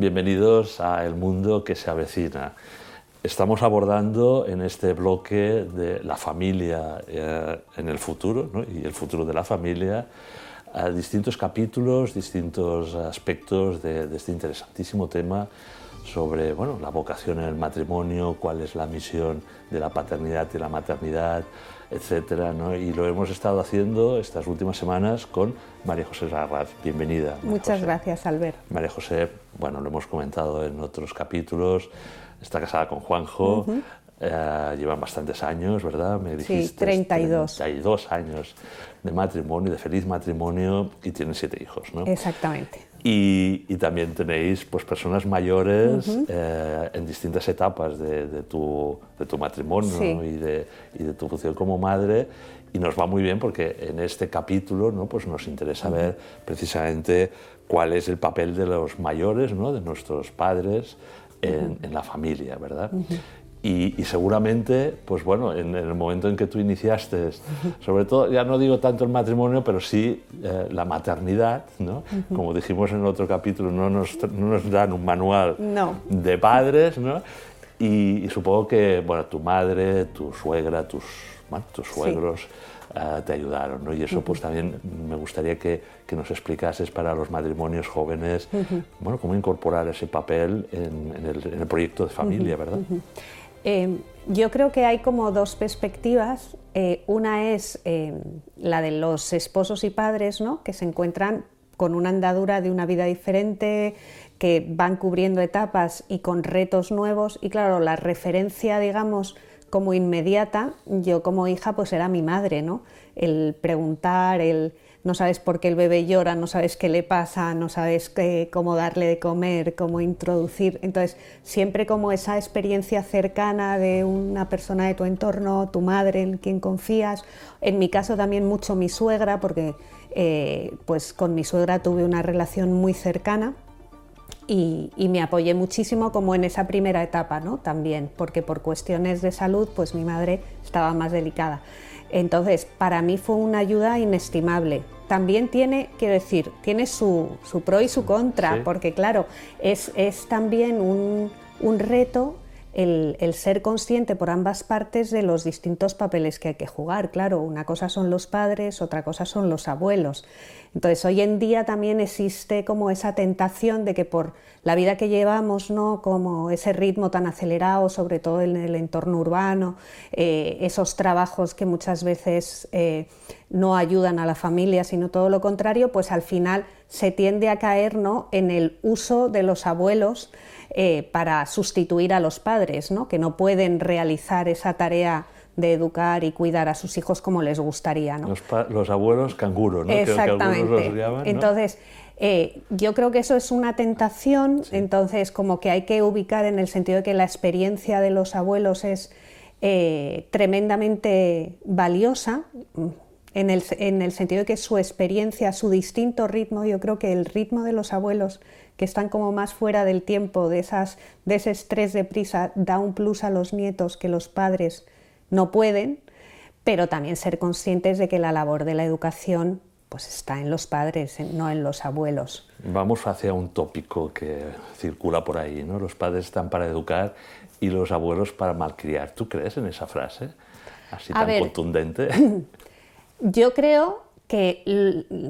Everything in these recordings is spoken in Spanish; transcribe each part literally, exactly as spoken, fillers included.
bienvenidos a El Mundo que se avecina. Estamos abordando en este bloque de la familia eh, en el futuro, ¿no? Y el futuro de la familia, a distintos capítulos, distintos aspectos de, de este interesantísimo tema sobre bueno, la vocación en el matrimonio, cuál es la misión de la paternidad y la maternidad, etcétera, ¿no? Y lo hemos estado haciendo estas últimas semanas con María José Larraz. Bienvenida. María Muchas José. Gracias, Albert. María José, bueno, lo hemos comentado en otros capítulos, está casada con Juanjo, uh-huh. eh, llevan bastantes años, ¿verdad? Me dijiste, sí, treinta y dos. treinta y dos años de matrimonio, de feliz matrimonio, y tienen siete hijos, ¿no? Exactamente. Y, y también tenéis pues, personas mayores uh-huh. eh, en distintas etapas de, de, tu, de tu matrimonio, sí. ¿no? y, de, y de tu función como madre, y nos va muy bien porque en este capítulo, ¿no? Pues nos interesa uh-huh. ver precisamente cuál es el papel de los mayores, ¿no? De nuestros padres en, uh-huh. en la familia, ¿verdad? Uh-huh. Y, y seguramente, pues bueno, en, en el momento en que tú iniciaste, sobre todo, ya no digo tanto el matrimonio, pero sí eh, la maternidad, ¿no? Uh-huh. Como dijimos en el otro capítulo, no nos, no nos dan un manual no. de padres, ¿no? Y, y supongo que, bueno, tu madre, tu suegra, tus, bueno, tus suegros sí. uh, te ayudaron, ¿no? Y eso, uh-huh. pues también me gustaría que, que nos explicases para los matrimonios jóvenes, uh-huh. bueno, cómo incorporar ese papel en, en, el, en el proyecto de familia, uh-huh. ¿verdad? Uh-huh. Eh, yo creo que hay como dos perspectivas. Eh, una es eh, la de los esposos y padres, ¿no? Que se encuentran con una andadura de una vida diferente, que van cubriendo etapas y con retos nuevos. Y claro, la referencia, digamos, como inmediata, yo como hija, pues era mi madre, ¿no? El preguntar, el no sabes por qué el bebé llora, no sabes qué le pasa, no sabes qué, cómo darle de comer, cómo introducir. Entonces, siempre como esa experiencia cercana de una persona de tu entorno, tu madre en quien confías. En mi caso también mucho mi suegra, porque eh, pues con mi suegra tuve una relación muy cercana. Y, y me apoyé muchísimo como en esa primera etapa, ¿no? También, porque por cuestiones de salud, pues mi madre estaba más delicada. Entonces, para mí fue una ayuda inestimable. También tiene, quiero decir, tiene su, su pro y su contra, sí. porque claro, es, es también un, un reto el, el ser consciente por ambas partes de los distintos papeles que hay que jugar. Claro, una cosa son los padres, otra cosa son los abuelos. Entonces, hoy en día también existe como esa tentación de que por la vida que llevamos, ¿no? Como ese ritmo tan acelerado, sobre todo en el entorno urbano, eh, esos trabajos que muchas veces eh, no ayudan a la familia, sino todo lo contrario, pues al final se tiende a caer, ¿no? En el uso de los abuelos eh, para sustituir a los padres, ¿no? Que no pueden realizar esa tarea de educar y cuidar a sus hijos como les gustaría, ¿no? Los, pa- los abuelos canguro, ¿no? Exactamente. Que, que algunos los llaman, ¿no? Entonces, eh, yo creo que eso es una tentación, sí. entonces como que hay que ubicar en el sentido de que la experiencia de los abuelos es eh, tremendamente valiosa, en el, en el sentido de que su experiencia, su distinto ritmo, yo creo que el ritmo de los abuelos que están como más fuera del tiempo, de, esas, de ese estrés de prisa, da un plus a los nietos que los padres no pueden, pero también ser conscientes de que la labor de la educación pues está en los padres, no en los abuelos. Vamos hacia un tópico que circula por ahí, ¿no? Los padres están para educar y los abuelos para malcriar. ¿Tú crees en esa frase así A tan ver, contundente? Yo creo que l-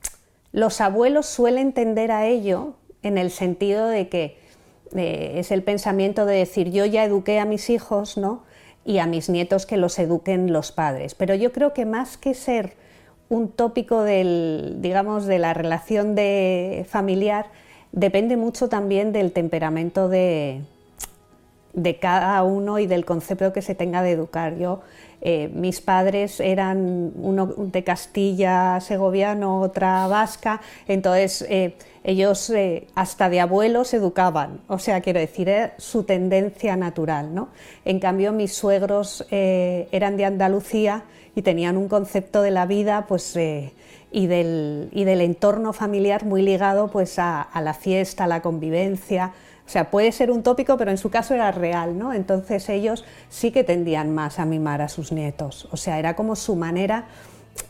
los abuelos suelen tender a ello en el sentido de que eh, es el pensamiento de decir yo ya eduqué a mis hijos, ¿no? Y a mis nietos que los eduquen los padres. Pero yo creo que más que ser un tópico del, digamos, de la relación de familiar, depende mucho también del temperamento de, de cada uno y del concepto que se tenga de educar. Yo, eh, mis padres eran uno de Castilla, segoviano, otra vasca, entonces eh, ellos eh, hasta de abuelos educaban, o sea, quiero decir, era su tendencia natural, ¿no? En cambio, mis suegros eh, eran de Andalucía y tenían un concepto de la vida pues, eh, y, del, y del entorno familiar muy ligado pues, a, a la fiesta, a la convivencia. O sea, puede ser un tópico, pero en su caso era real, ¿no? Entonces ellos sí que tendían más a mimar a sus nietos. O sea, era como su manera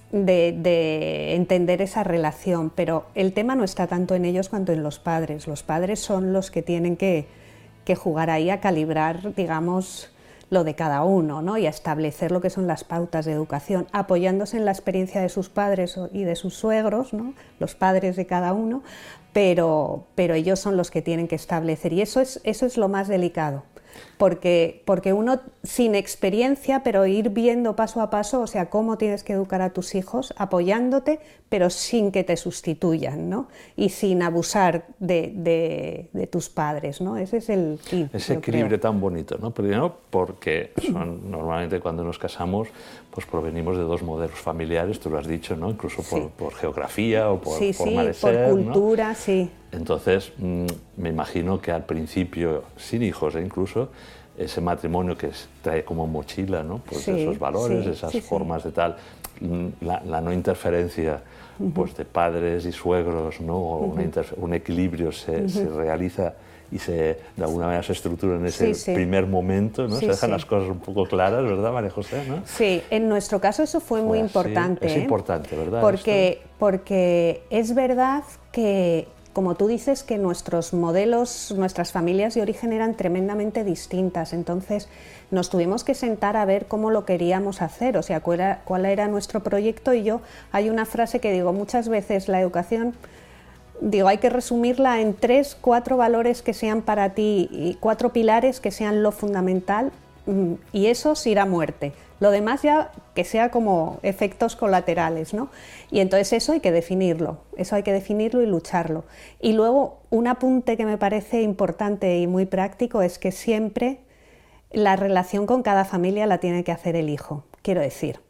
de, de entender esa relación, pero el tema no está tanto en ellos cuanto en los padres. Los padres son los que tienen que, que jugar ahí a calibrar, digamos, lo de cada uno, ¿no? Y a establecer lo que son las pautas de educación, apoyándose en la experiencia de sus padres y de sus suegros, ¿no? Los padres de cada uno, pero, pero ellos son los que tienen que establecer, y eso es, eso es lo más delicado. Porque, porque uno sin experiencia, pero ir viendo paso a paso, o sea, cómo tienes que educar a tus hijos, apoyándote, pero sin que te sustituyan, ¿no? Y sin abusar de, de, de tus padres, ¿no? Ese es el key. Ese equilibrio creo. Tan bonito, ¿no? Primero porque son, normalmente cuando nos casamos, pues provenimos de dos modelos familiares, tú lo has dicho, ¿no? Incluso por, sí. por geografía o por sí, forma sí, de ser, por cultura, ¿no? Sí. Entonces, mmm, me imagino que al principio, sin hijos ¿eh? incluso, ese matrimonio que es, trae como mochila, ¿no? Pues sí, esos valores, sí, esas sí, formas sí. de tal, la, la no interferencia uh-huh. pues de padres y suegros, ¿no? O uh-huh. una un equilibrio se, uh-huh. se realiza y se, de alguna manera se estructura en ese sí, sí. primer momento, ¿no? Sí, se dejan sí. las cosas un poco claras, ¿verdad, María José? ¿No? Sí, en nuestro caso eso fue muy pues, importante. Sí, es ¿eh? importante, ¿verdad? Porque, porque es verdad que, como tú dices, que nuestros modelos, nuestras familias de origen eran tremendamente distintas, entonces nos tuvimos que sentar a ver cómo lo queríamos hacer, o sea, cuál era, cuál era nuestro proyecto, y yo, hay una frase que digo muchas veces, la educación, digo, hay que resumirla en tres, cuatro valores que sean para ti, y cuatro pilares que sean lo fundamental, y eso es ir a muerte. Lo demás ya que sea como efectos colaterales, ¿no? Y entonces eso hay que definirlo, eso hay que definirlo y lucharlo. Y luego un apunte que me parece importante y muy práctico es que siempre la relación con cada familia la tiene que hacer el hijo. Quiero decir,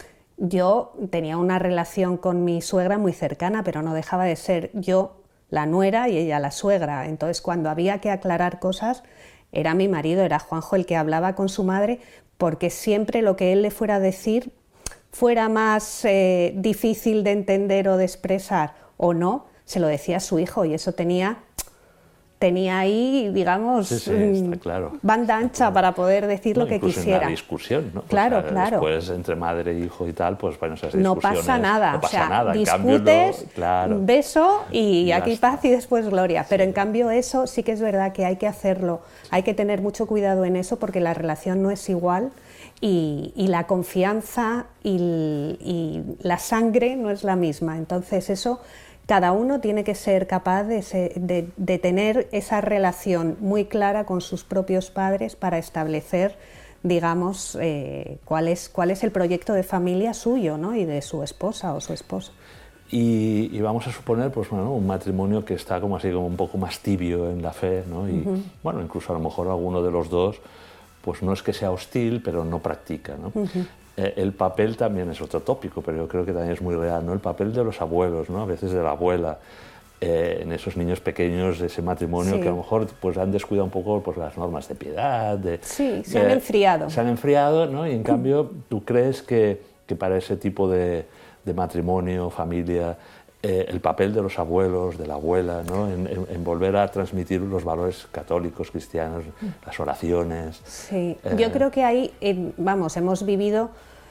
yo tenía una relación con mi suegra muy cercana, pero no dejaba de ser yo la nuera y ella la suegra. Entonces, cuando había que aclarar cosas, era mi marido, era Juanjo el que hablaba con su madre, porque siempre lo que él le fuera a decir fuera más eh, difícil de entender o de expresar o no, se lo decía a su hijo, y eso tenía, tenía ahí, digamos, sí, sí, está claro. banda ancha para poder decir no, lo que incluso quisiera. En la discusión, ¿no? Claro, o sea, claro. Después, entre madre e hijo y tal, pues bueno, esas no discusiones... pasa nada, no pasa o sea, nada. En discutes, cambio, no, claro. beso y, y aquí está. paz y después gloria. Pero sí. en cambio eso sí que es verdad que hay que hacerlo, hay que tener mucho cuidado en eso porque la relación no es igual. Y, y la confianza y, y la sangre no es la misma, entonces eso cada uno tiene que ser capaz de, se, de, de tener esa relación muy clara con sus propios padres para establecer, digamos, eh, cuál es, cuál es el proyecto de familia suyo, ¿no? Y de su esposa o su esposo. Y, y vamos a suponer, pues bueno, un matrimonio que está como así como un poco más tibio en la fe, ¿no? Y uh-huh. bueno, incluso a lo mejor alguno de los dos pues no es que sea hostil, pero no practica, ¿no? Uh-huh. eh, el papel también es otro tópico, pero yo creo que también es muy real, ¿no? El papel de los abuelos, ¿no? A veces de la abuela, eh, en esos niños pequeños de ese matrimonio sí. que a lo mejor pues, han descuidado un poco pues, las normas de piedad. De, sí, se de, han enfriado. Se han enfriado, ¿no? Y en cambio, ¿tú crees que, que para ese tipo de, de matrimonio, familia, Eh, el papel de los abuelos, de la abuela, ¿no? en, en, en volver a transmitir los valores católicos, cristianos, las oraciones? Sí, eh... yo creo que ahí, eh, vamos, hemos vivido,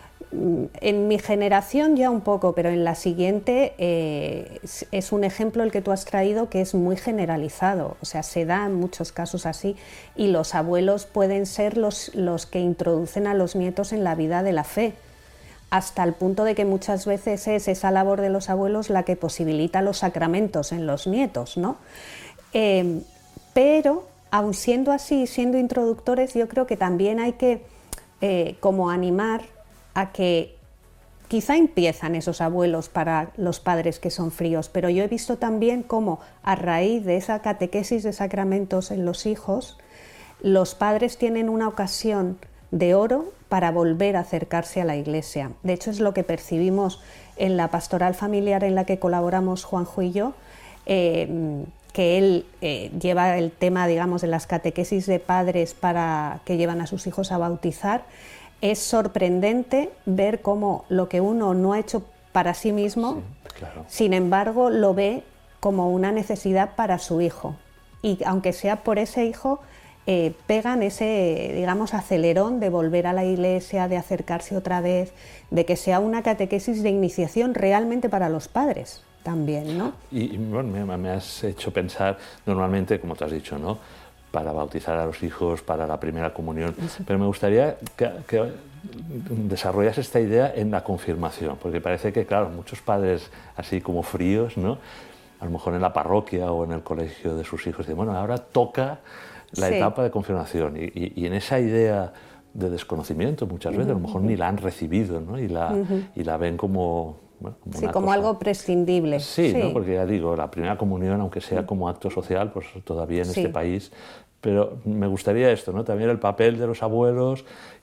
en mi generación ya un poco, pero en la siguiente eh, es, es un ejemplo el que tú has traído que es muy generalizado, o sea, se da en muchos casos así, y los abuelos pueden ser los, los que introducen a los nietos en la vida de la fe, hasta el punto de que muchas veces es esa labor de los abuelos la que posibilita los sacramentos en los nietos, ¿no? Eh, pero, aun siendo así, siendo introductores, yo creo que también hay que eh, como animar a que quizá empiezan esos abuelos para los padres que son fríos, pero yo he visto también cómo a raíz de esa catequesis de sacramentos en los hijos, los padres tienen una ocasión de oro para volver a acercarse a la Iglesia. De hecho, es lo que percibimos en la pastoral familiar en la que colaboramos Juanjo y yo, eh, que él eh, lleva el tema, digamos, de las catequesis de padres para que llevan a sus hijos a bautizar. Es sorprendente ver cómo lo que uno no ha hecho para sí mismo, sí, claro. sin embargo, lo ve como una necesidad para su hijo. Y aunque sea por ese hijo, eh, pegan ese, digamos, acelerón de volver a la iglesia, de acercarse otra vez, de que sea una catequesis de iniciación realmente para los padres también, ¿no? Y, y bueno, me, me has hecho pensar, normalmente, como te has dicho, ¿no?, para bautizar a los hijos, para la primera comunión, sí. Pero me gustaría que, que desarrollas esta idea en la confirmación, porque parece que, claro, muchos padres así como fríos, ¿no?, a lo mejor en la parroquia o en el colegio de sus hijos, dicen, bueno, ahora toca la sí. etapa de confirmación, y, y, y en esa idea de desconocimiento muchas veces, uh-huh. a lo mejor ni la han recibido, ¿no?, y la, uh-huh. y la ven como... Bueno, como sí, como cosa. Algo prescindible. Sí, sí. ¿no? Porque ya digo, la primera comunión, aunque sea como acto social, pues todavía en sí. este país, pero me gustaría esto, ¿no?, también el papel de los abuelos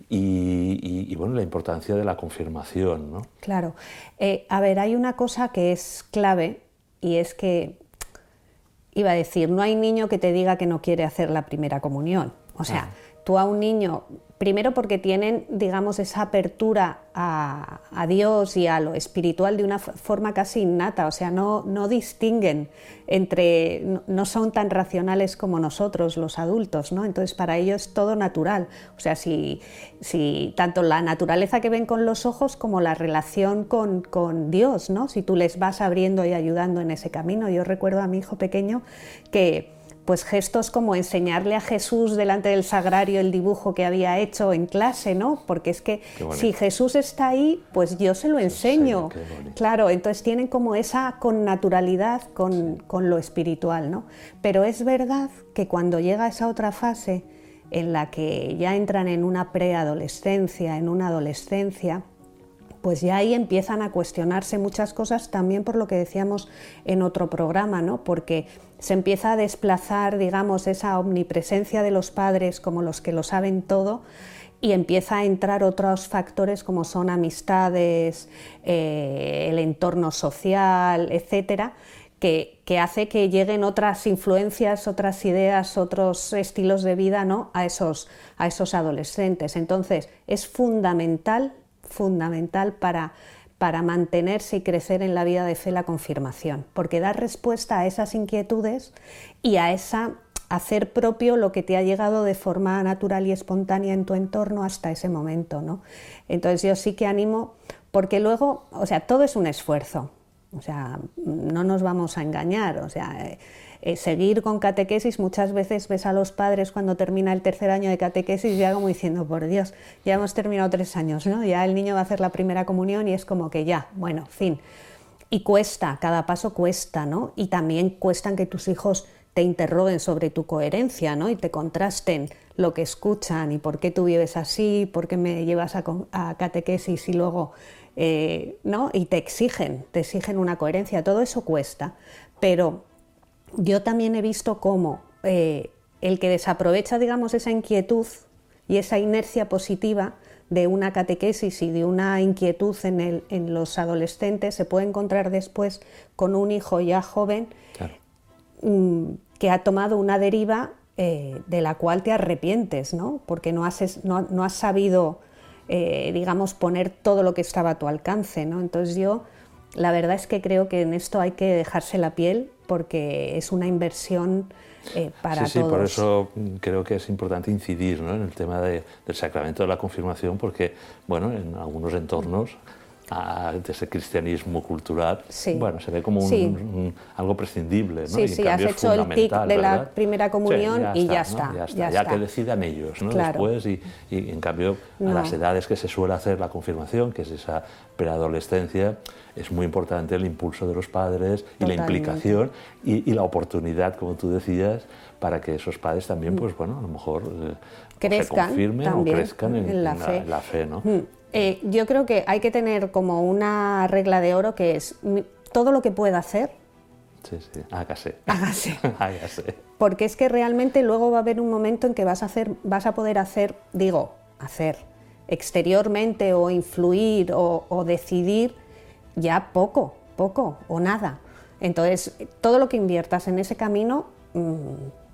y, y, y bueno, la importancia de la confirmación, ¿no? Claro. Eh, a ver, hay una cosa que es clave, y es que, iba a decir, no hay niño que te diga que no quiere hacer la primera comunión. O sea, ah. tú a un niño, primero porque tienen, digamos, esa apertura a, a Dios y a lo espiritual de una forma casi innata, o sea, no, no distinguen entre, no, no son tan racionales como nosotros, los adultos, ¿no? Entonces, para ellos es todo natural. O sea, si, si tanto la naturaleza que ven con los ojos como la relación con, con Dios, ¿no?, si tú les vas abriendo y ayudando en ese camino. Yo recuerdo a mi hijo pequeño que... pues gestos como enseñarle a Jesús delante del sagrario el dibujo que había hecho en clase, ¿no? Porque es que si Jesús está ahí, pues yo se lo enseño. Sí, claro, entonces tienen como esa connaturalidad con, sí. con lo espiritual, ¿no? Pero es verdad que cuando llega esa otra fase en la que ya entran en una preadolescencia, en una adolescencia, pues ya ahí empiezan a cuestionarse muchas cosas, también por lo que decíamos en otro programa, ¿no? Porque se empieza a desplazar, digamos, esa omnipresencia de los padres como los que lo saben todo, y empieza a entrar otros factores como son amistades, eh, el entorno social, etcétera, que, que hace que lleguen otras influencias, otras ideas, otros estilos de vida, ¿no?, a esos, a esos adolescentes. Entonces, es fundamental fundamental para, para mantenerse y crecer en la vida de fe la confirmación, porque da respuesta a esas inquietudes y a esa hacer propio lo que te ha llegado de forma natural y espontánea en tu entorno hasta ese momento, ¿no? Entonces yo sí que animo, porque luego, o sea, todo es un esfuerzo, o sea, no nos vamos a engañar, o sea, eh, Eh, seguir con catequesis, muchas veces ves a los padres cuando termina el tercer año de catequesis ya como diciendo, por Dios, ya hemos terminado tres años, ¿no? Ya el niño va a hacer la primera comunión y es como que ya, bueno, fin. Y cuesta, cada paso cuesta, ¿no? Y también cuestan que tus hijos te interroguen sobre tu coherencia, ¿no?, y te contrasten lo que escuchan y por qué tú vives así, por qué me llevas a, a catequesis y luego, eh, ¿no?, y te exigen, te exigen una coherencia, todo eso cuesta, pero yo también he visto cómo eh, el que desaprovecha, digamos, esa inquietud y esa inercia positiva de una catequesis y de una inquietud en, el, en los adolescentes se puede encontrar después con un hijo ya joven, claro, mmm, que ha tomado una deriva eh, de la cual te arrepientes, ¿no?, porque no has, no, no has sabido, eh, digamos, poner todo lo que estaba a tu alcance, ¿no? Entonces yo, la verdad es que creo que en esto hay que dejarse la piel, porque es una inversión eh, para sí, sí, todos. Por eso creo que es importante incidir, ¿no?, en el tema de, del sacramento de la confirmación, porque, bueno, en algunos entornos a, de ese cristianismo cultural, sí, bueno, se ve como un, sí. un, un, algo prescindible, ¿no? Sí, y en sí, cambio has hecho el tic de ¿verdad?, la primera comunión, sí, ya y está, ya, ¿no?, está, ya está. Ya, ya está. que decidan ellos, ¿no?, claro. después, y, y en cambio no. a las edades que se suele hacer la confirmación, que es esa preadolescencia, es muy importante el impulso de los padres y Totalmente. la implicación y, y la oportunidad, como tú decías, para que esos padres también, pues bueno, a lo mejor eh, crezcan, se confirmen también, o crezcan en, en, la, en, fe. La, en la fe, ¿no? Mm. Eh, yo creo que hay que tener como una regla de oro que es todo lo que pueda hacer, sí, sí, hágase. Hágase. hágase. Porque es que realmente luego va a haber un momento en que vas a hacer, vas a poder hacer, digo, hacer exteriormente o influir o, o decidir ya poco, poco o nada. Entonces, todo lo que inviertas en ese camino, mmm,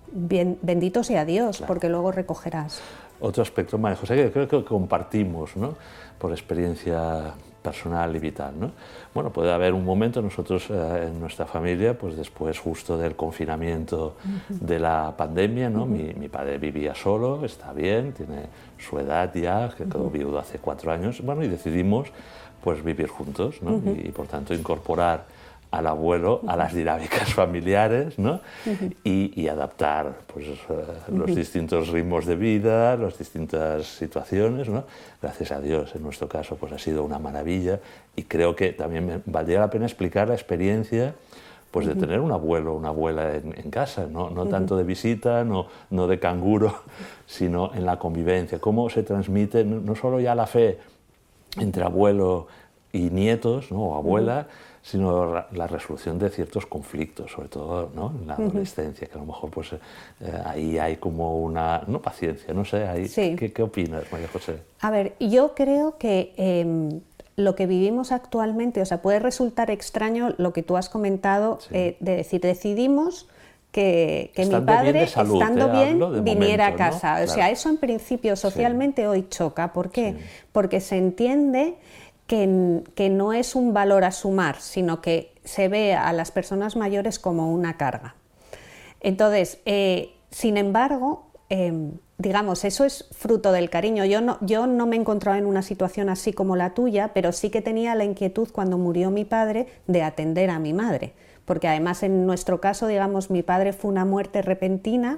bien, bendito sea Dios, claro. porque luego recogerás. Otro aspecto, María José, que creo que compartimos, ¿no?, por experiencia personal y vital, ¿no? Bueno, puede haber un momento, nosotros eh, en nuestra familia, pues después justo del confinamiento uh-huh. de la pandemia, ¿no? Uh-huh. mi, mi padre vivía solo, está bien, tiene su edad ya, que quedó uh-huh. viudo hace cuatro años, bueno, y decidimos pues vivir juntos, ¿no? Uh-huh. y, y por tanto incorporar al abuelo a las dinámicas familiares, ¿no? Uh-huh. y, y adaptar pues, uh, los uh-huh. distintos ritmos de vida, las distintas situaciones, ¿no? Gracias a Dios, en nuestro caso, pues ha sido una maravilla y creo que también me valdría la pena explicar la experiencia pues, de uh-huh. tener un abuelo o una abuela en, en casa, no, no uh-huh. tanto de visita, no, no de canguro, sino en la convivencia, cómo se transmite no, no solo ya la fe entre abuelo y nietos, ¿no? o abuela, uh-huh. sino la resolución de ciertos conflictos, sobre todo, ¿no?, en la adolescencia, uh-huh. que a lo mejor pues, eh, ahí hay como una, no paciencia, no sé, ahí, sí. ¿qué, ¿qué opinas, María José? A ver, yo creo que eh, lo que vivimos actualmente, o sea, puede resultar extraño lo que tú has comentado, sí. eh, de decir, decidimos que, que mi padre, bien salud, estando eh, bien, viniera momento, a casa. ¿no? O claro. sea, eso en principio socialmente sí. hoy choca. ¿Por qué? Sí. Porque se entiende Que, que no es un valor a sumar, sino que se ve a las personas mayores como una carga. Entonces, eh, sin embargo, eh, digamos, eso es fruto del cariño. Yo no, yo no me he encontrado en una situación así como la tuya, pero sí que tenía la inquietud cuando murió mi padre de atender a mi madre, porque además en nuestro caso, digamos, mi padre fue una muerte repentina,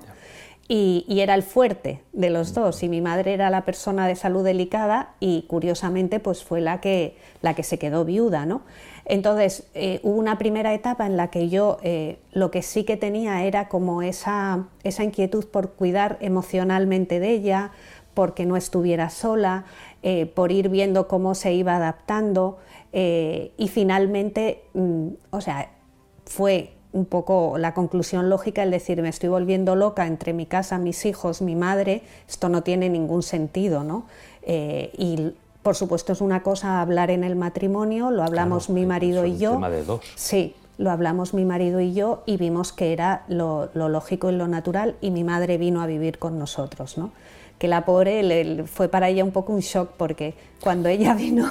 Y, y era el fuerte de los dos, y mi madre era la persona de salud delicada y curiosamente pues fue la que, la que se quedó viuda, ¿no? Entonces eh, hubo una primera etapa en la que yo eh, lo que sí que tenía era como esa, esa inquietud por cuidar emocionalmente de ella, porque no estuviera sola, eh, por ir viendo cómo se iba adaptando eh, y finalmente, mm, o sea, fue un poco la conclusión lógica el decir, me estoy volviendo loca entre mi casa, mis hijos, mi madre, esto no tiene ningún sentido, ¿no? Eh, y por supuesto es una cosa hablar en el matrimonio, lo hablamos claro, mi marido y yo. Es un tema de dos. Sí, lo hablamos mi marido y yo y vimos que era lo, lo lógico y lo natural y mi madre vino a vivir con nosotros, ¿no? Que la pobre le, fue para ella un poco un shock porque cuando ella vino,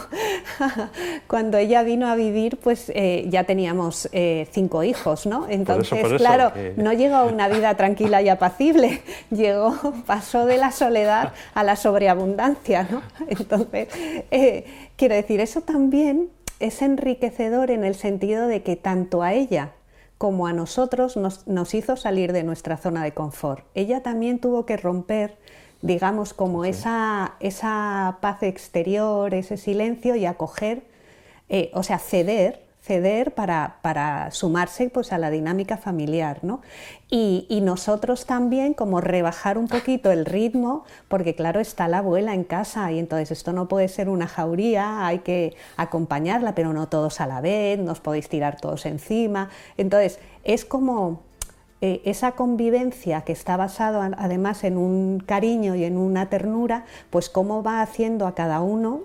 cuando ella vino a vivir, pues eh, ya teníamos eh, cinco hijos, ¿no? Entonces, por eso, por eso, claro, que... no llegó a una vida tranquila y apacible, llegó, pasó de la soledad a la sobreabundancia, ¿no? Entonces, eh, quiero decir, eso también es enriquecedor en el sentido de que tanto a ella como a nosotros nos, nos hizo salir de nuestra zona de confort. Ella también tuvo que romper, digamos, como sí. esa, esa paz exterior, ese silencio y acoger, eh, o sea, ceder, ceder para, para sumarse pues, a la dinámica familiar, ¿no? Y, y nosotros también como rebajar un poquito el ritmo, porque claro, está la abuela en casa y entonces esto no puede ser una jauría, hay que acompañarla, pero no todos a la vez, nos podéis tirar todos encima. Entonces, es como... Eh, esa convivencia que está basada además en un cariño y en una ternura, pues cómo va haciendo a cada uno,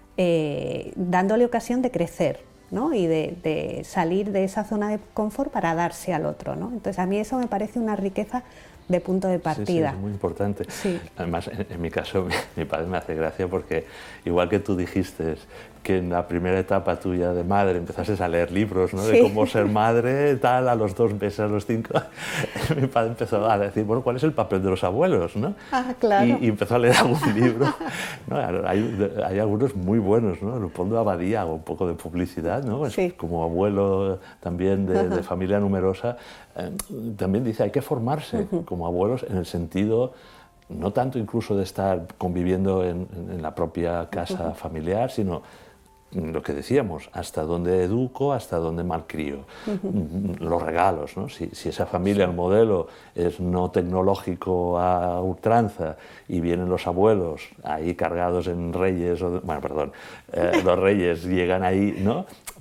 eh, dándole ocasión de crecer, ¿no? Y de, de salir de esa zona de confort para darse al otro, ¿no? Entonces a mí eso me parece una riqueza de punto de partida. Sí, sí, es muy importante. Sí. Además, en, en mi caso, mi, mi padre me hace gracia porque, igual que tú dijiste que en la primera etapa tuya de madre empezaste a leer libros, ¿no? Sí. De cómo ser madre, tal, a los dos meses, a los cinco, mi padre empezó a decir, bueno, ¿cuál es el papel de los abuelos, no? Ah, claro. Y, y empezó a leer algún libro. ¿No? Hay, hay algunos muy buenos, ¿no? Leopoldo Abadía, hago un poco de publicidad, ¿no? Sí. Como abuelo también de, de familia numerosa, eh, también dice, hay que formarse uh-huh. como abuelos en el sentido, no tanto incluso de estar conviviendo en, en la propia casa uh-huh. familiar, sino lo que decíamos, hasta dónde educo, hasta dónde malcrio. Uh-huh. Los regalos, ¿no? Si, si esa familia, el modelo es no tecnológico a ultranza y vienen los abuelos ahí cargados en reyes, o, bueno, perdón, eh, los reyes llegan ahí, ¿no?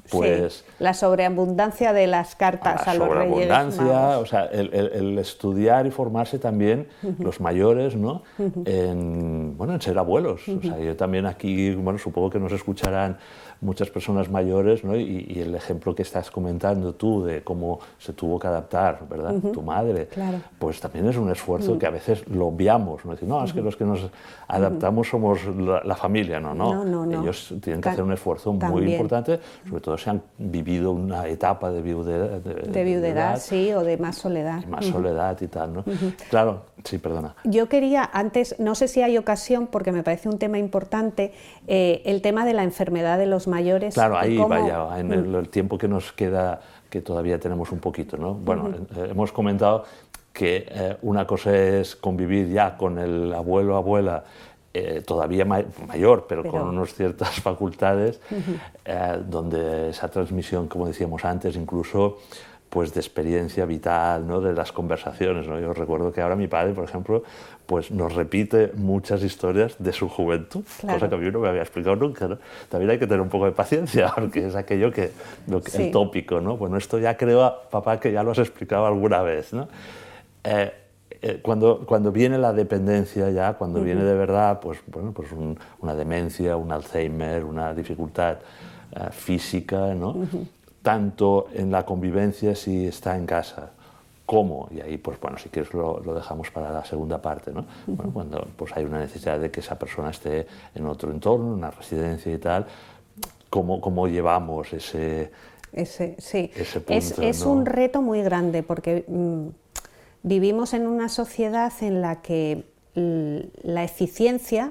pues... Sí, la sobreabundancia de las cartas la a los Reyes Magos. O sea, el, el, el estudiar y formarse también, uh-huh. los mayores, ¿no? Uh-huh. en, bueno, en ser abuelos. Uh-huh. O sea, yo también aquí, bueno, supongo que nos escucharán muchas personas mayores, ¿no? y, y el ejemplo que estás comentando tú de cómo se tuvo que adaptar, ¿verdad? Uh-huh. Tu madre, claro. pues también es un esfuerzo uh-huh. que a veces lo obviamos, ¿no? Decir, no, uh-huh. es que los que nos adaptamos uh-huh. somos la, la familia, no, no, no, no, no. Ellos tienen que hacer un esfuerzo también. muy importante, sobre todo si han vivido una etapa de viudedad, de, de viudedad, sí, o de más soledad. Y más uh-huh. soledad y tal, ¿no? Uh-huh. Claro, sí, perdona. Yo quería, antes, no sé si hay ocasión, porque me parece un tema importante, eh, el tema de la enfermedad de los mayores. Claro, ahí cómo... vaya, en el, el tiempo que nos queda, que todavía tenemos un poquito, ¿no? Bueno, uh-huh. eh, hemos comentado que eh, una cosa es convivir ya con el abuelo o abuela eh, todavía ma- mayor, pero, pero con unas ciertas facultades, uh-huh. eh, donde esa transmisión, como decíamos antes, incluso pues de experiencia vital, ¿no? De las conversaciones, ¿no? Yo recuerdo que ahora mi padre, por ejemplo, pues nos repite muchas historias de su juventud, claro. cosa que a mí no me había explicado nunca, ¿no? También hay que tener un poco de paciencia, porque es aquello que, lo que sí. el tópico, ¿no? Bueno, esto ya creo, papá, que ya lo has explicado alguna vez, ¿no? Eh, eh, cuando, cuando viene la dependencia ya, cuando uh-huh. viene de verdad, pues, bueno, pues un, una demencia, un Alzheimer, una dificultad uh, física, ¿no? Uh-huh. Tanto en la convivencia si está en casa, como, y ahí pues bueno, si quieres lo, lo dejamos para la segunda parte, ¿no? Uh-huh. Bueno, cuando pues hay una necesidad de que esa persona esté en otro entorno, en una residencia y tal, ¿cómo, cómo llevamos ese, ese, sí. ese punto? Es, es ¿no? un reto muy grande porque mmm, vivimos en una sociedad en la que l- la eficiencia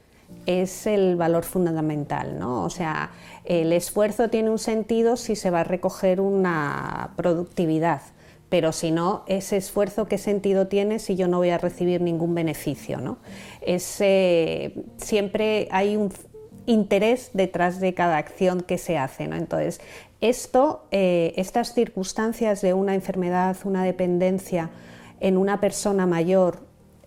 es el valor fundamental, ¿no? O sea, el esfuerzo tiene un sentido si se va a recoger una productividad, pero si no, ese esfuerzo, ¿qué sentido tiene si yo no voy a recibir ningún beneficio, ¿no? Es, eh, siempre hay un interés detrás de cada acción que se hace, ¿no? Entonces, esto, eh, estas circunstancias de una enfermedad, una dependencia en una persona mayor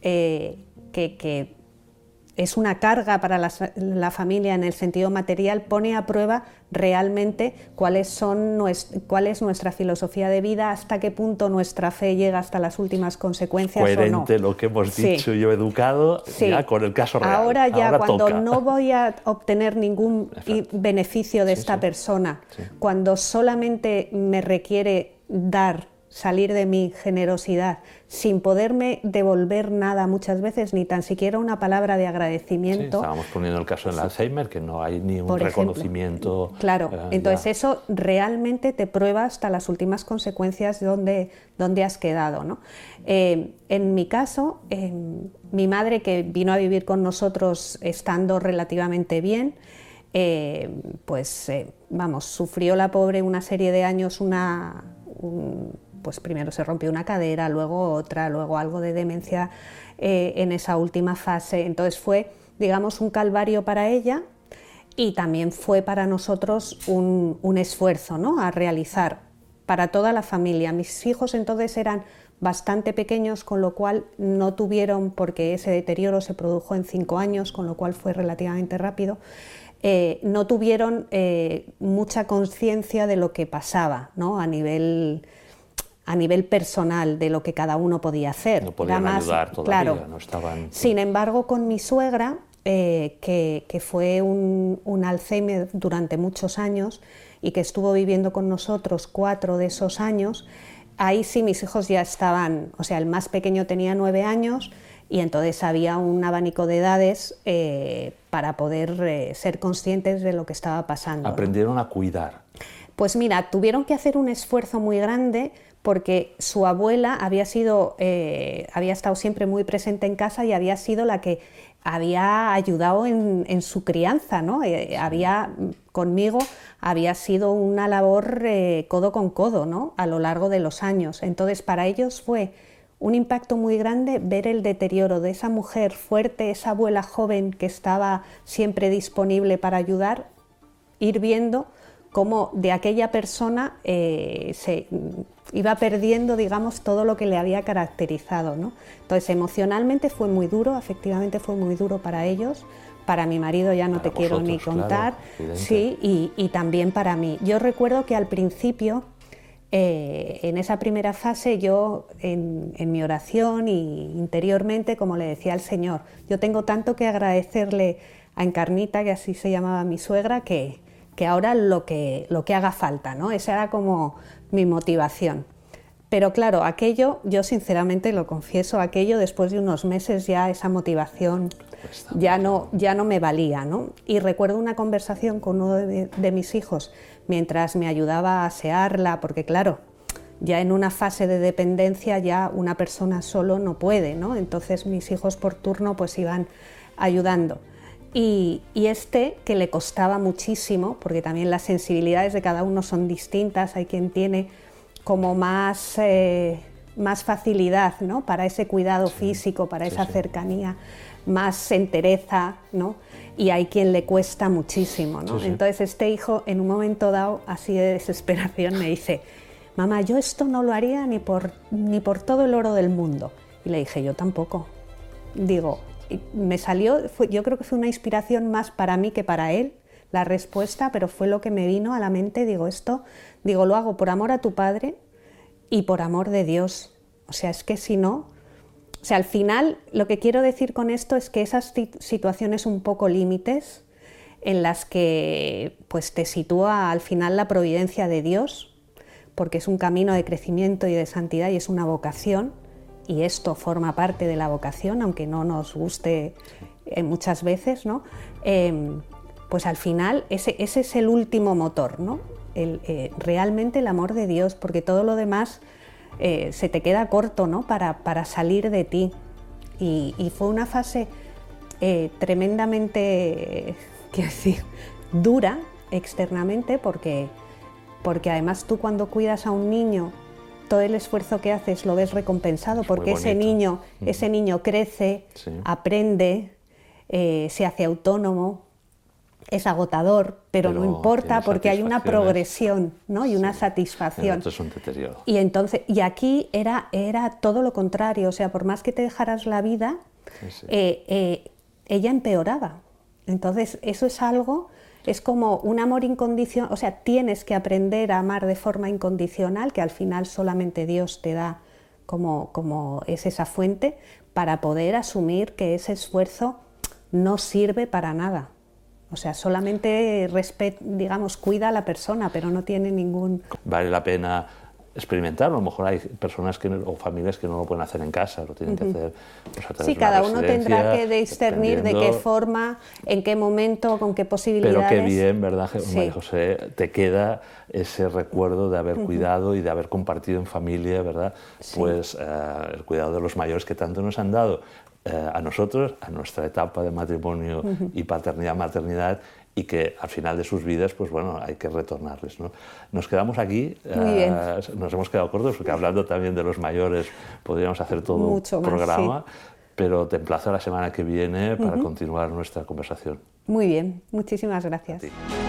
eh, que, que es una carga para la, la familia en el sentido material, pone a prueba realmente cuáles son nues, cuál es nuestra filosofía de vida, hasta qué punto nuestra fe llega hasta las últimas consecuencias coherente o no. Lo que hemos sí. dicho yo educado, sí. ya con el caso real. Ahora ya Ahora cuando toca. no voy a obtener ningún Exacto. beneficio de sí, esta sí. persona, sí. cuando solamente me requiere dar, salir de mi generosidad, sin poderme devolver nada muchas veces, ni tan siquiera una palabra de agradecimiento. Sí, estábamos poniendo el caso del sí. Alzheimer, que no hay ni un Por reconocimiento. Ejemplo. Claro, eh, entonces ya. Eso realmente te prueba hasta las últimas consecuencias de dónde, dónde has quedado, ¿no? Eh, en mi caso, eh, mi madre, que vino a vivir con nosotros estando relativamente bien, eh, pues eh, vamos, sufrió la pobre una serie de años una... Un, pues primero se rompió una cadera, luego otra, luego algo de demencia eh, en esa última fase. Entonces fue, digamos, un calvario para ella y también fue para nosotros un, un esfuerzo, ¿no?, a realizar para toda la familia. Mis hijos entonces eran bastante pequeños, con lo cual no tuvieron, porque ese deterioro se produjo en cinco años, con lo cual fue relativamente rápido, eh, no tuvieron eh, mucha conciencia de lo que pasaba, ¿no?, a nivel... a nivel personal de lo que cada uno podía hacer. No podían más, ayudar todavía, claro. no estaban... Sin embargo, con mi suegra, eh, que, que fue un, un Alzheimer durante muchos años y que estuvo viviendo con nosotros cuatro de esos años, ahí sí mis hijos ya estaban, o sea, el más pequeño tenía nueve años y entonces había un abanico de edades eh, para poder eh, ser conscientes de lo que estaba pasando. Aprendieron, ¿no?, a cuidar. Pues mira, tuvieron que hacer un esfuerzo muy grande porque su abuela había sido, eh, había estado siempre muy presente en casa y había sido la que había ayudado en, en su crianza, ¿no? Eh, había, conmigo había sido una labor eh, codo con codo, ¿no?, a lo largo de los años. Entonces, para ellos fue un impacto muy grande ver el deterioro de esa mujer fuerte, esa abuela joven que estaba siempre disponible para ayudar, ir viendo cómo de aquella persona eh, se iba perdiendo, digamos, todo lo que le había caracterizado, ¿no? Entonces, emocionalmente fue muy duro, efectivamente fue muy duro para ellos, para mi marido ya no para te quiero ni contar, claro, sí, y, y también para mí. Yo recuerdo que al principio, eh, en esa primera fase, yo en, en mi oración y interiormente, como le decía al Señor, yo tengo tanto que agradecerle a Encarnita, que así se llamaba mi suegra, que, que ahora lo que, lo que haga falta, ¿no? Esa era como mi motivación. Pero claro, aquello, yo sinceramente lo confieso, aquello después de unos meses ya esa motivación ya no, ya no me valía, ¿no? Y recuerdo una conversación con uno de, de mis hijos mientras me ayudaba a asearla, porque claro, ya en una fase de dependencia ya una persona solo no puede, ¿no? Entonces mis hijos por turno pues iban ayudando. Y, y este, que le costaba muchísimo, porque también las sensibilidades de cada uno son distintas, hay quien tiene como más, eh, más facilidad, ¿no? Para ese cuidado sí, físico, para sí, esa sí. cercanía, más entereza, ¿no? Y hay quien le cuesta muchísimo, ¿no? Sí, sí. Entonces este hijo, en un momento dado, así de desesperación, me dice: mamá, yo esto no lo haría ni por, ni por todo el oro del mundo. Y le dije: yo tampoco. Digo, me salió, fue, yo creo que fue una inspiración más para mí que para él, la respuesta, pero fue lo que me vino a la mente. Digo, esto, digo, lo hago por amor a tu padre y por amor de Dios. O sea, es que si no, o sea, al final lo que quiero decir con esto es que esas situaciones un poco límites en las que pues te sitúa al final la providencia de Dios, porque es un camino de crecimiento y de santidad y es una vocación, y esto forma parte de la vocación, aunque no nos guste eh, muchas veces, ¿no? Eh, pues al final ese, ese es el último motor, ¿no? El, eh, realmente el amor de Dios, porque todo lo demás eh, se te queda corto, ¿no? Para, para salir de ti. Y, y fue una fase eh, tremendamente, eh, quiero decir, dura externamente, porque, porque además tú cuando cuidas a un niño, todo el esfuerzo que haces lo ves recompensado, porque ese niño, ese niño crece, sí. aprende, eh, se hace autónomo. Es agotador, pero, pero no importa porque hay una progresión, ¿no? Y sí, una satisfacción. Es un deterioro. Y entonces, y aquí era, era todo lo contrario, o sea, por más que te dejaras la vida, sí, sí. Eh, eh, ella empeoraba. Entonces, eso es algo, es como un amor incondicional, o sea, tienes que aprender a amar de forma incondicional, que al final solamente Dios te da como, como es esa fuente, para poder asumir que ese esfuerzo no sirve para nada. O sea, solamente, respet, digamos, cuida a la persona, pero no tiene ningún... Vale la pena experimentarlo. A lo mejor hay personas que, o familias que no lo pueden hacer en casa, lo tienen uh-huh. que hacer pues, a través sí, de cada una uno tendrá que discernir de qué forma, en qué momento, con qué posibilidades... Pero qué bien, ¿verdad, sí. María José? Te queda ese recuerdo de haber uh-huh. cuidado y de haber compartido en familia, ¿verdad? Sí. Pues eh, el cuidado de los mayores que tanto nos han dado eh, a nosotros, a nuestra etapa de matrimonio uh-huh. y paternidad-maternidad, y que al final de sus vidas, pues bueno, hay que retornarles, ¿no? Nos quedamos aquí, uh, nos hemos quedado cortos, porque hablando también de los mayores podríamos hacer todo Mucho un más, programa, sí. pero te emplazo a la semana que viene para uh-huh. continuar nuestra conversación. Muy bien, muchísimas gracias.